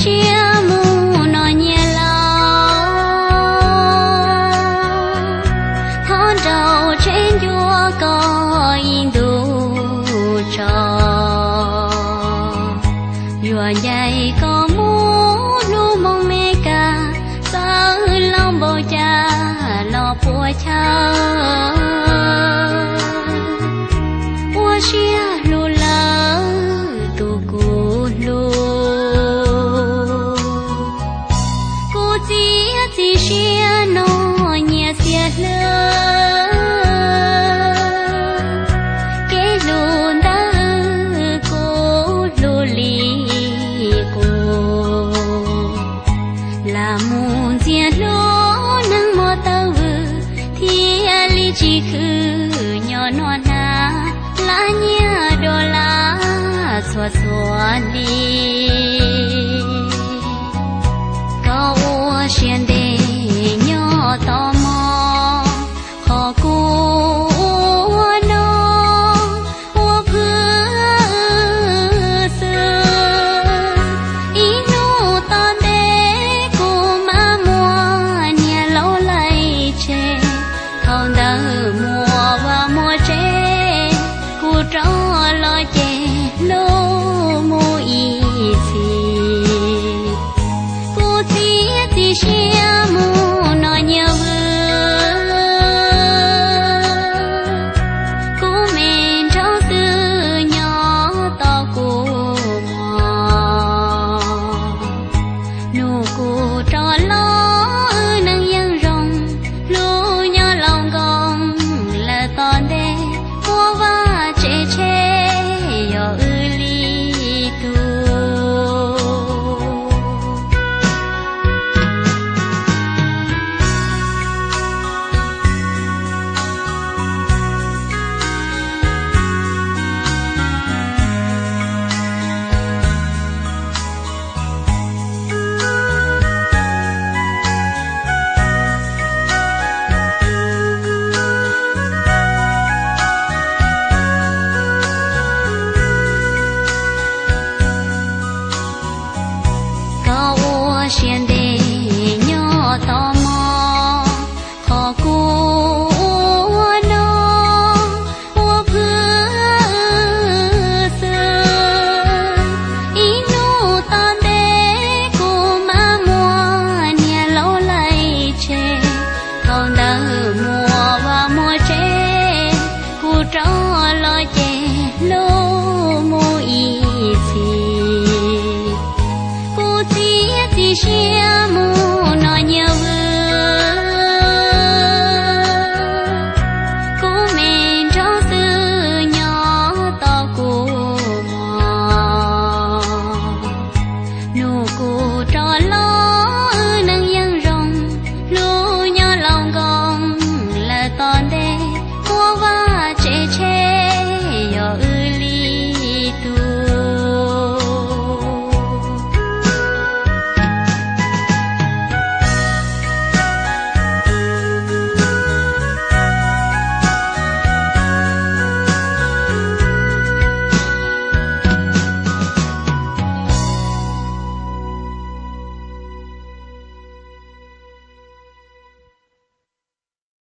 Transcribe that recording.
xia mu nó nhẹ thon đầu trên chúa có in đủ trò vừa dày có muốn lu mong mê ca sao lòng bầu cha lo của cha ua xia lu lỡ tu cu lu cô chỉ xia nó nhẹ xia lơ cái lu đã cô lu li cô là muốn chia lỗ nâng mò tàu thì ali chỉ khứ nhỏ non na lá nhia đô la xóa xóa đi